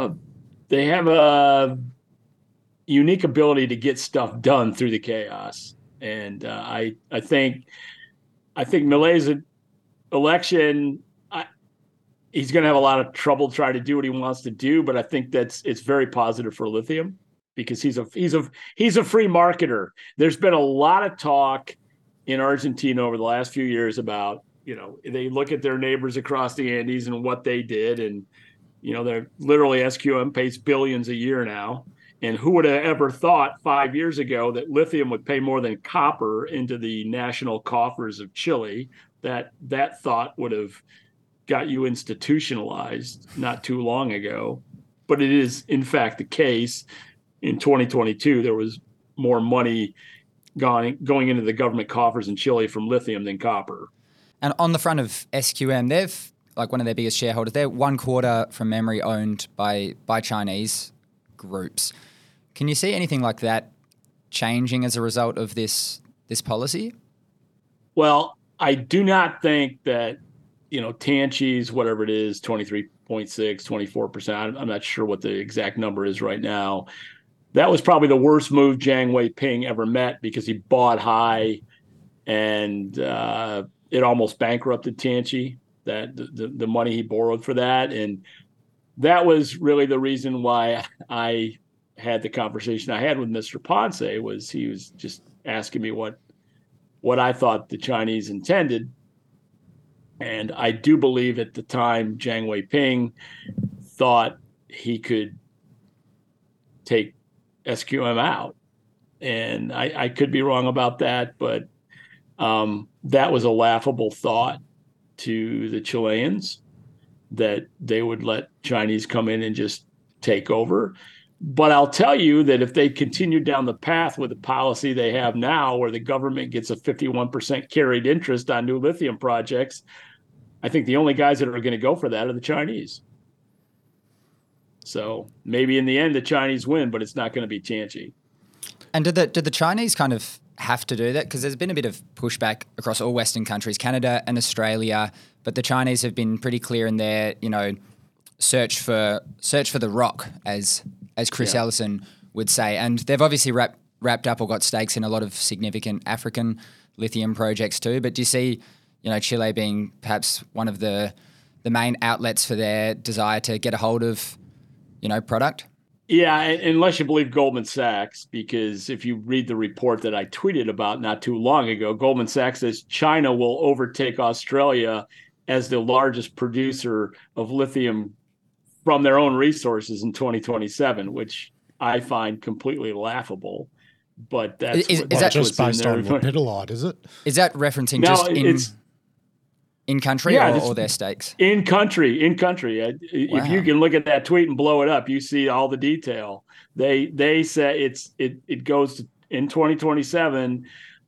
a unique ability to get stuff done through the chaos. And I think Milei's election, he's going to have a lot of trouble trying to do what he wants to do, but I think it's very positive for lithium, because he's a free marketer. There's been a lot of talk in Argentina over the last few years about, they look at their neighbors across the Andes and what they did, and they're literally, SQM pays billions a year now. And who would have ever thought 5 years ago that lithium would pay more than copper into the national coffers of Chile? That thought would have got you institutionalized not too long ago. But it is, in fact, the case. In 2022, there was more money going into the government coffers in Chile from lithium than copper.
And on the front of SQM, they've, like, one of their biggest shareholders, they're 1/4 from memory owned by Chinese groups. Can you see anything like that changing as a result of this policy?
Well, I do not think that, Tianqi's, whatever it is, 23.6, 24%, I'm not sure what the exact number is right now. That was probably the worst move Jiang Weiping ever met, because he bought high and it almost bankrupted Tianqi, that the money he borrowed for that. And that was really the reason why I had the conversation I had with Mr. Ponce. Was he was just asking me what I thought the Chinese intended. And I do believe at the time Jiang Weiping thought he could take SQM out. And I could be wrong about that, but that was a laughable thought to the Chileans, that they would let Chinese come in and just take over. But I'll tell you that if they continue down the path with the policy they have now, where the government gets a 51% carried interest on new lithium projects, I think the only guys that are going to go for that are the Chinese. So maybe in the end, the Chinese win, but it's not going to be Tianqi.
And did the Chinese kind of have to do that? Because there's been a bit of pushback across all Western countries, Canada and Australia, but the Chinese have been pretty clear in their, search for the rock, as Chris Ellison would say. And they've obviously wrapped up or got stakes in a lot of significant African lithium projects too. But do you see, Chile being perhaps one of the main outlets for their desire to get a hold of, product?
Yeah, unless you believe Goldman Sachs, because if you read the report that I tweeted about not too long ago, Goldman Sachs says China will overtake Australia as the largest producer of lithium from their own resources in 2027, which I find completely laughable. But that's
Is
that's
that
just
what's
based
in
on
there.
lepidolite, is it?
Is that referencing
No,
just
it's
in country
Yeah,
or their stakes?
in country. If you can look at that tweet and blow it up, you see all the detail. They say it goes to, in 2027.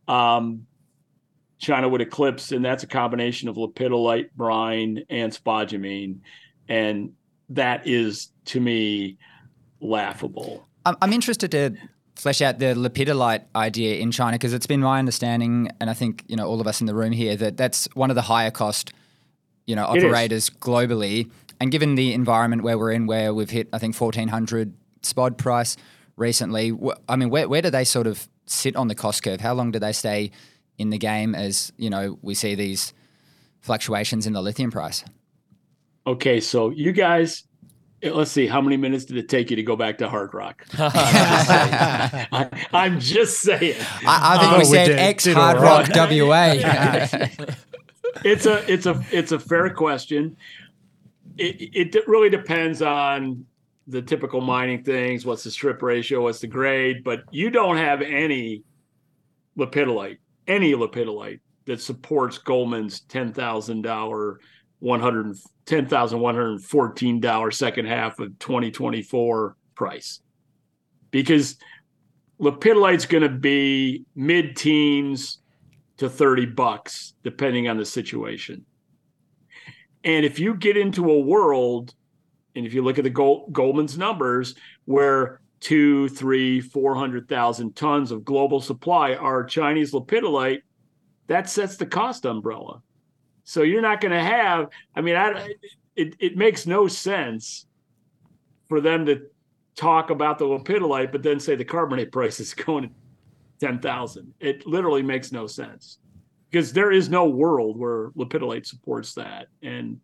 China would eclipse, and that's a combination of lepidolite, brine, and spodumene, and that is to me laughable.
I'm interested to flesh out the lepidolite idea in China, because it's been my understanding, and I think all of us in the room here, that that's one of the higher cost operators globally. And given the environment where we're in, where we've hit I think 1,400 spod price recently, I mean, where do they sort of sit on the cost curve? How long do they stay in the game as we see these fluctuations in the lithium price?
Okay, so you guys, let's see, how many minutes did it take you to go back to Hard Rock? I'm just saying.
I think we said ex Hard Rock WA.
It's a fair question. It really depends on the typical mining things. What's the strip ratio? What's the grade? But you don't have any lepidolite that supports Goldman's $10,114 second half of 2024 price, because lepidolite's going to be mid-teens to $30 depending on the situation. And if you get into a world, and if you look at the Goldman's numbers, where 200,000, 300,000, 400,000 tons of global supply are Chinese lepidolite, that sets the cost umbrella. So you're not going to have, it makes no sense for them to talk about the lepidolite, but then say the carbonate price is going to 10,000. It literally makes no sense, because there is no world where lepidolite supports that. And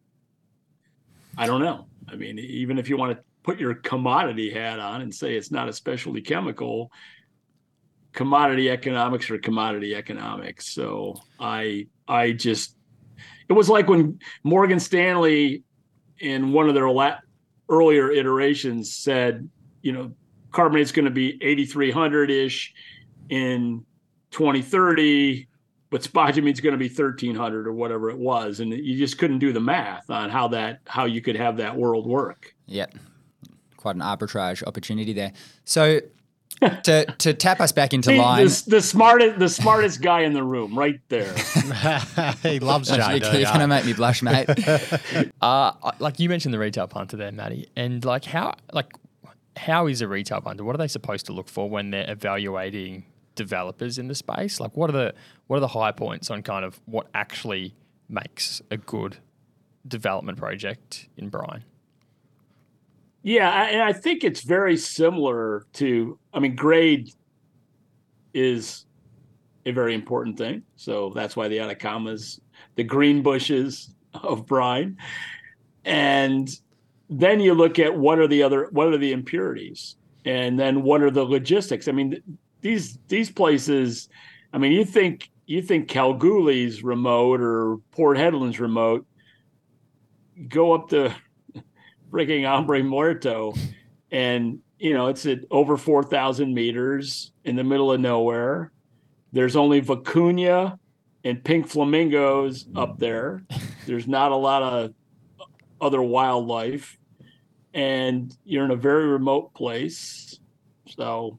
I don't know. I mean, even if you want to put your commodity hat on and say it's not a specialty chemical, commodity economics are commodity economics. So it was like when Morgan Stanley in one of their earlier iterations said, carbonate's going to be 8,300-ish in 2030, but spodumene's going to be 1,300 or whatever it was. And you just couldn't do the math on how you could have that world work.
Yeah. Quite an arbitrage opportunity there. So to tap us back into line,
the smartest guy in the room, right there.
He loves Jay.
You're gonna make me blush, mate.
Like you mentioned the retail punter there, Matty, and how is a retail punter? What are they supposed to look for when they're evaluating developers in the space? Like, what are the high points on kind of what actually makes a good development project in brine?
Yeah, and I think it's very similar to, grade is a very important thing. So that's why the Atacamas, the green bushes of brine. And then you look at what are the impurities, and then what are the logistics? These places, you think Kalgoorlie's remote or Port Hedland's remote, go up to freaking Hombre Muerto, and it's at over 4,000 meters in the middle of nowhere. There's only vicuña and pink flamingos up there. There's not a lot of other wildlife, and you're in a very remote place. So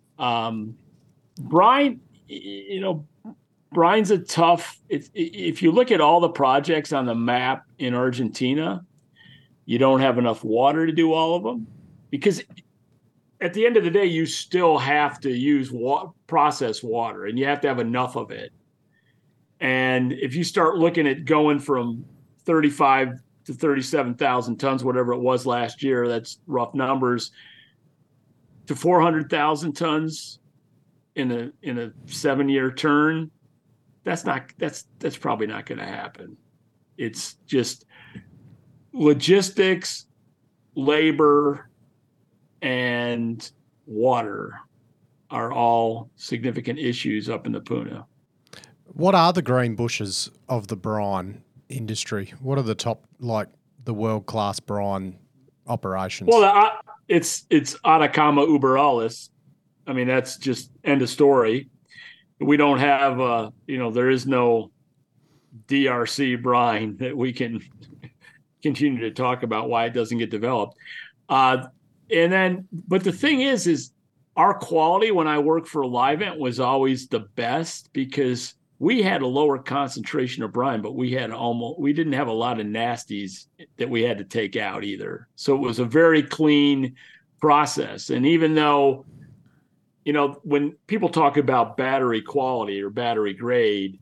brine, brine's a tough, if you look at all the projects on the map in Argentina, you don't have enough water to do all of them, because at the end of the day, you still have to use processed water, and you have to have enough of it. And if you start looking at going from 35 to 37,000 tons, whatever it was last year, that's rough numbers, to 400,000 tons in a 7-year turn, that's probably not going to happen. It's just logistics, labor, and water are all significant issues up in the Puna.
What are the green bushes of the brine industry? What are the top, like the world-class brine operations?
Well, it's Atacama uberalis. I mean, that's just end of story. We don't have, there is no DRC brine that we can continue to talk about why it doesn't get developed. But the thing is our quality when I worked for Livent was always the best because we had a lower concentration of brine, but we didn't have a lot of nasties that we had to take out either. So it was a very clean process. And even though, when people talk about battery quality or battery grade,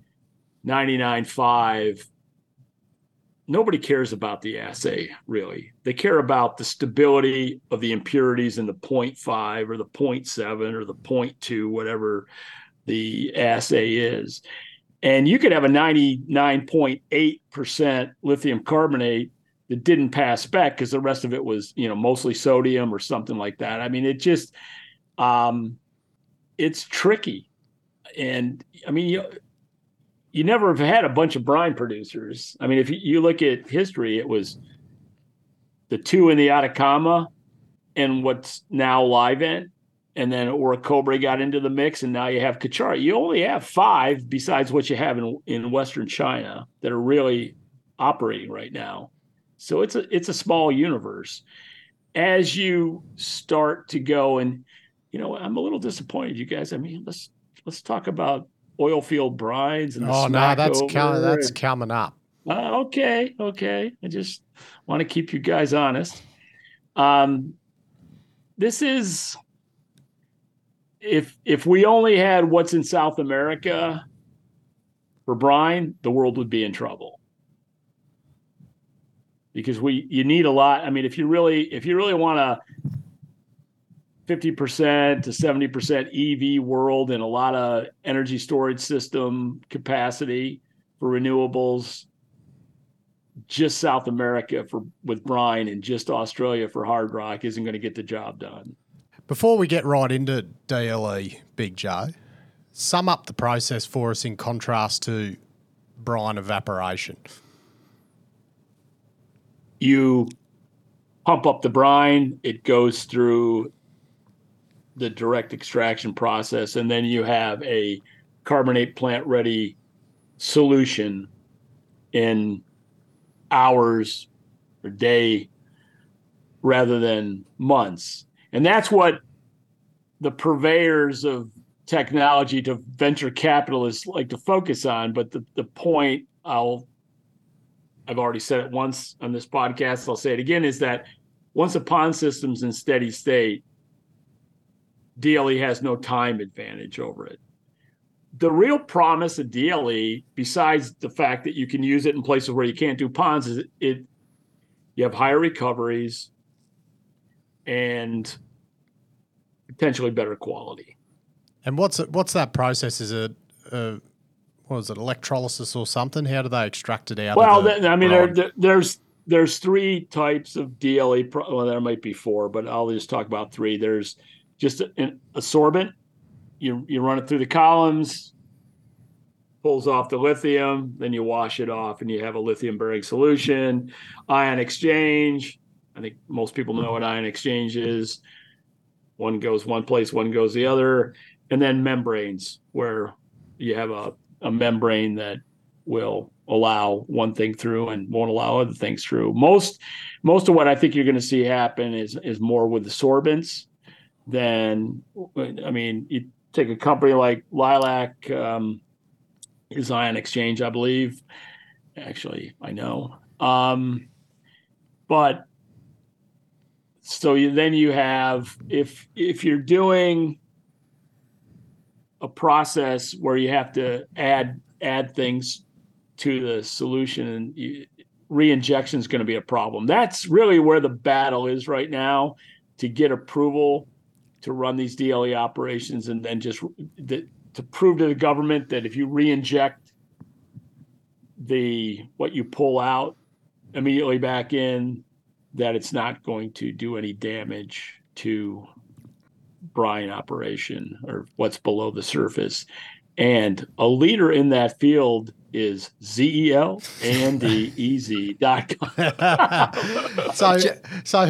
99.5, nobody cares about the assay, really. They care about the stability of the impurities in the 0.5 or the 0.7 or the 0.2, whatever the assay is. And you could have a 99.8% lithium carbonate that didn't pass spec because the rest of it was, mostly sodium or something like that. I mean, it just, it's tricky. And I mean, you never have had a bunch of brine producers. I mean, if you look at history, it was the two in the Atacama and what's now Livent, and then Orocobre got into the mix, and now you have Cauchari. You only have 5 besides what you have in Western China that are really operating right now. So it's a small universe. As you start to go, and I'm a little disappointed, you guys. I mean, let's talk about oil field brines and
that's coming up.
Okay. I just want to keep you guys honest. This is if we only had what's in South America for brine, the world would be in trouble. Because you need a lot. I mean, if you really want a 50% to 70% EV world and a lot of energy storage system capacity for renewables, just South America with brine and just Australia for hard rock isn't going to get the job done.
Before we get right into DLE, Big Joe, sum up the process for us in contrast to brine evaporation.
You pump up the brine, it goes through the direct extraction process, and then you have a carbonate plant ready solution in hours or day rather than months. And that's what the purveyors of technology to venture capitalists like to focus on. But the point I've already said it once on this podcast, I'll say it again, is that once a pond system's in steady state, DLE has no time advantage over it. The real promise of DLE, besides the fact that you can use it in places where you can't do ponds, is you have higher recoveries and potentially better quality.
And what's that process? Is it electrolysis or something? How do they extract it out?
Well, there's 3 types of DLE. Well, there might be 4, but I'll just talk about 3. There's just a sorbent. You run it through the columns, pulls off the lithium, then you wash it off, and you have a lithium-bearing solution. Ion exchange. I think most people know what ion exchange is. One goes one place, one goes the other. And then membranes, where you have a membrane that will allow one thing through and won't allow other things through. Most of what I think you're going to see happen is more with the sorbents than, I mean, you take a company like Lilac, is ion exchange, I believe. Actually, I know. But so then you have, if you're doing a process where you have to add things to the solution, and re-injection is going to be a problem. That's really where the battle is right now, to get approval to run these DLE operations, and then just to prove to the government that if you re-inject what you pull out immediately back in, that it's not going to do any damage to brine operation, or what's below the surface. And a leader in that field is ZELANDEZ.com.
So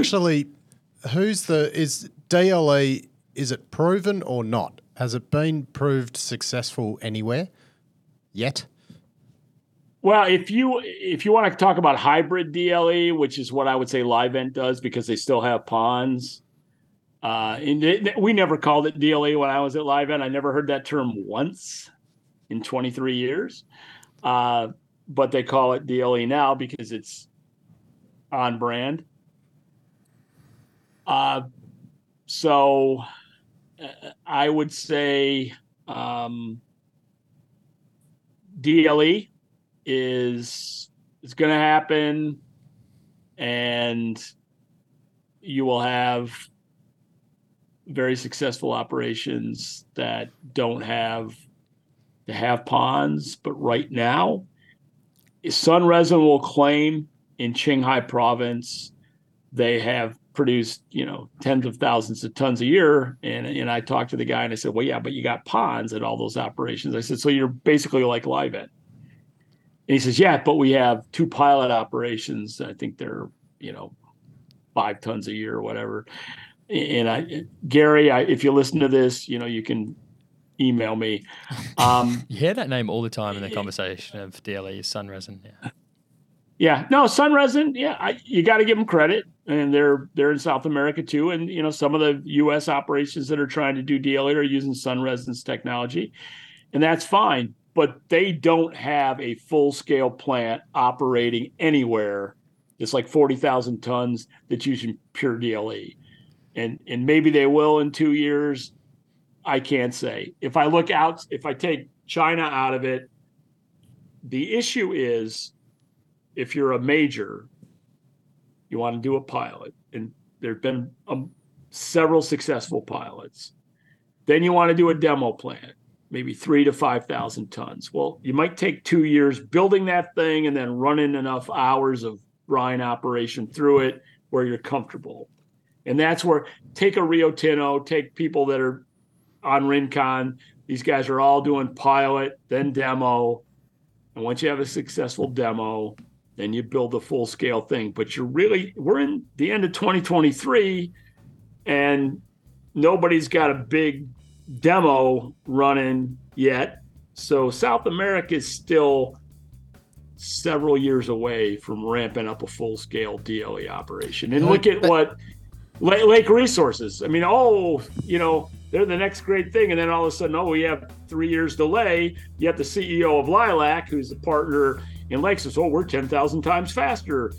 is DLE, is it proven or not? Has it been proved successful anywhere yet?
Well, if you want to talk about hybrid DLE, which is what I would say Livent does because they still have ponds. We never called it DLE when I was at Livent. I never heard that term once in 23 years. But they call it DLE now because it's on brand. So I would say DLE is going to happen, and you will have very successful operations that don't have to have ponds. But right now, Sunresin will claim in Qinghai province they have produced, tens of thousands of tons a year. And I talked to the guy and I said, well, yeah, but you got ponds at all those operations. I said, so you're basically like Livent. And he says, yeah, but we have 2 pilot operations. I think they're, 5 tons a year or whatever. And Gary, if you listen to this, you can email me.
You hear that name all the time in the conversation of DLE, Sunresin. Yeah.
Yeah, no, Sunresin. Yeah, you got to give them credit, and they're in South America too. And some of the U.S. operations that are trying to do DLE are using Sunresin's technology, and that's fine. But they don't have a full scale plant operating anywhere. It's like 40,000 tons that's using pure DLE, and maybe they will in 2 years. I can't say. If I take China out of it, the issue is, if you're a major, you want to do a pilot, and there have been several successful pilots. Then you want to do a demo plant, maybe 3,000 to 5,000 tons. Well, you might take 2 years building that thing and then running enough hours of brine operation through it where you're comfortable. And that's where, take a Rio Tinto, take people that are on Rincon. These guys are all doing pilot, then demo. And once you have a successful demo, then you build a full scale thing. But we're in the end of 2023 and nobody's got a big demo running yet. So South America is still several years away from ramping up a full scale DLE operation. And look at what Lake Resources. I mean, they're the next great thing. And then all of a sudden, we have 3 years delay. You have the CEO of Lilac, who's a partner in Lake, says, we're 10,000 times faster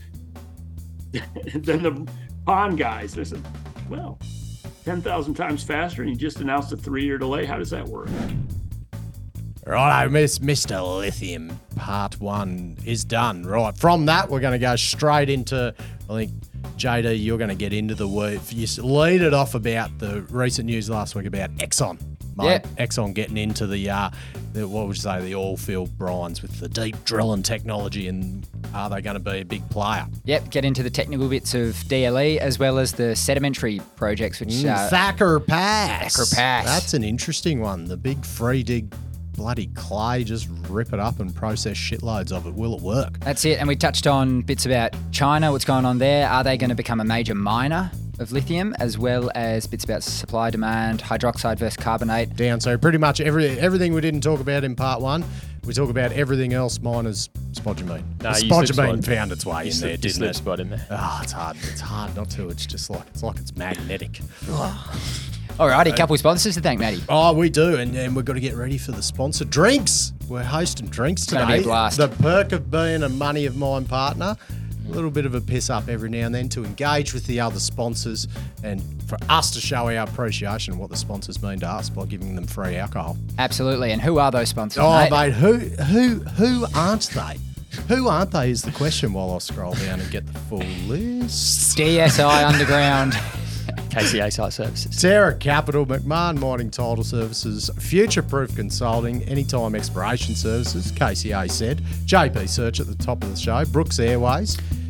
than the pond guys. I said, well, 10,000 times faster, and you just announced a 3-year delay. How does that work?
Right, Mr. Lithium, part 1 is done. Right, from that, we're going to go straight into, I think, JD, you're going to get into the word. You lead it off about the recent news last week about Exxon. Mate, Exxon getting into the what would you say, the oil field brines with the deep drilling technology, and are they going to be a big player? Yep,
get into the technical bits of DLE as well as the sedimentary projects, which
Thacker Pass. That's an interesting one. The big free dig bloody clay, just rip it up and process shitloads of it. Will it work?
That's it. And we touched on bits about China, what's going on there. Are they going to become a major miner of lithium, as well as bits about supply, demand, hydroxide versus carbonate?
Down. So pretty much everything we didn't talk about in part 1, we talk about everything else minus spodumene.
No,
spodumene found its way in there, didn't it?
Spot in there.
Oh, it's hard. It's hard not to. It's just like it's magnetic.
Alrighty, couple of sponsors to thank, Matty.
Oh, we do, and we've got to get ready for the sponsor drinks. We're hosting drinks today.
It's going to be a blast.
The perk of being a Money of Mine partner, a little bit of a piss up every now and then to engage with the other sponsors and for us to show our appreciation of what the sponsors mean to us by giving them free alcohol.
Absolutely, and who are those sponsors,
mate, who aren't they? Who aren't they is the question while I scroll down and get the full list.
DSI Underground.
KCA Site Services.
Terra Capital, McMahon Mining Title Services, Future Proof Consulting, Anytime Exploration Services, KCA said, JP Search at the top of the show, Brooks Airways.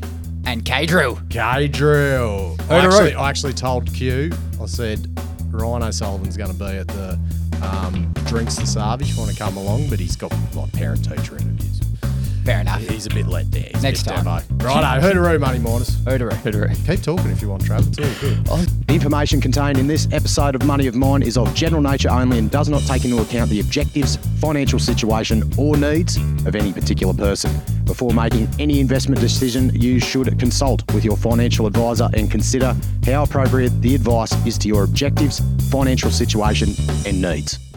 And K-Drew.
K-Drill.
Hooteroo.
I actually told Q, I said, Ryan O'Sullivan's going to be at the Drinks the Sarvi if you want to come along, but he's got like parent-teacher interviews.
Fair enough.
He's a bit let there. He's
Next
a bit
time.
Demo. Righto, hooteroo, money miners.
Hooteroo.
Keep talking if you want, Trav. It's all good.
The information contained in this episode of Money of Mine is of general nature only and does not take into account the objectives, financial situation, or needs of any particular person. Before making any investment decision, you should consult with your financial advisor and consider how appropriate the advice is to your objectives, financial situation, and needs.